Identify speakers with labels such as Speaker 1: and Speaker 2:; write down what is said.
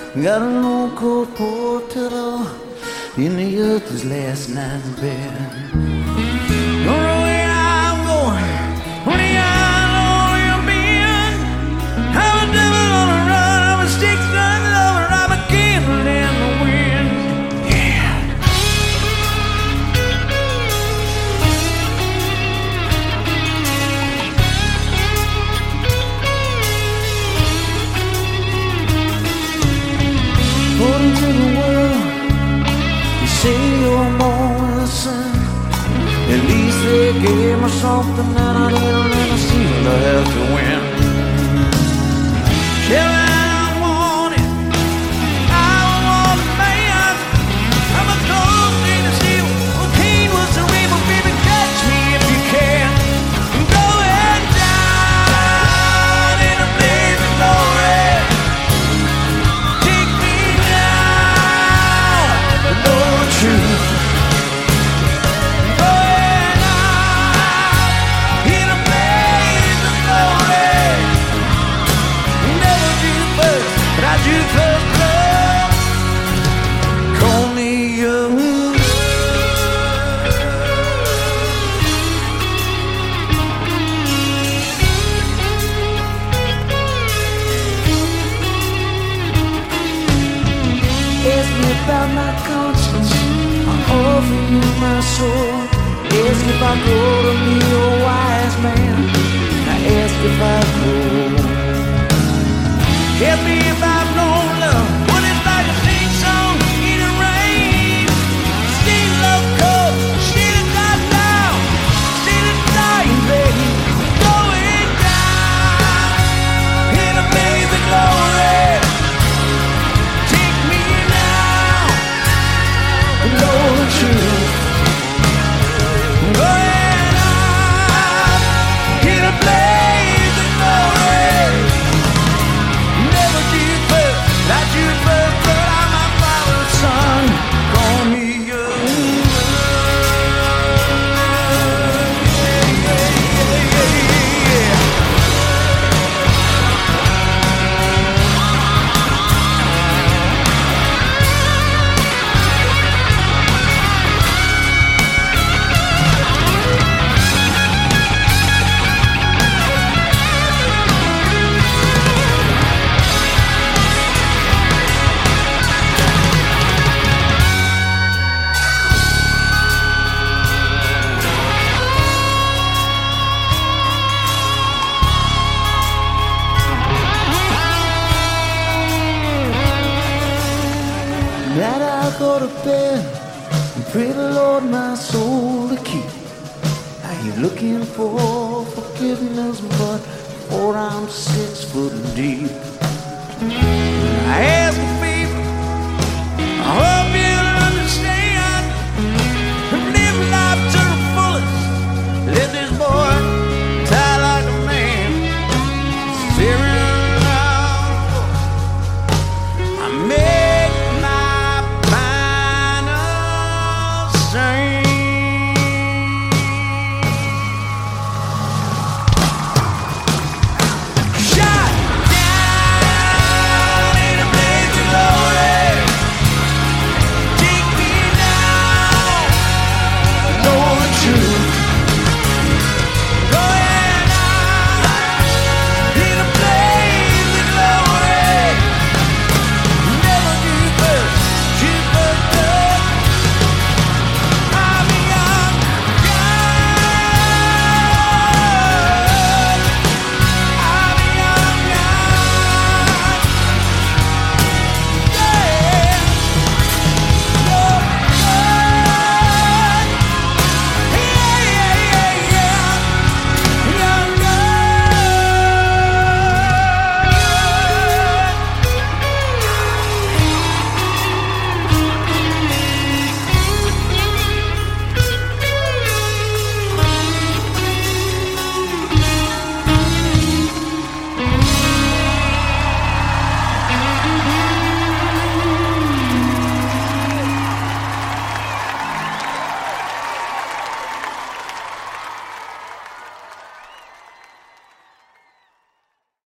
Speaker 1: Got an old cold portrait in the other's last night's bed. Don't know where I'm going, only I know where I've been. I'm a devil on a run, I'm a six-gun lover, I'm a candle in the wind. Yeah. According to the world, you say you're born in the sun. At least they gave me something that I didn't ever seem to have to win. Tell me I want it, I want a man. I'm a cold in the steel, cocaine was the river, baby, catch me if you can. I'm going down in a blaze of glory. Take me down to know the truth. You first love, call me young. Ask me about my conscience, I'll offer you my soul. Ask if I go to be a wise man, I ask if I go. Tell me if I've known love, what it's like to sing song in the rain. Still love cold, still got down, still dying, baby. Going down in amazing glory. Take me now to know the truth. Going out in a blaze of glory. Never did first, like you first, but I'm my father's son. Call me young. That I'll go to bed and pray the Lord my soul to keep. Are you looking for forgiveness, but before I'm 6 foot deep? I ask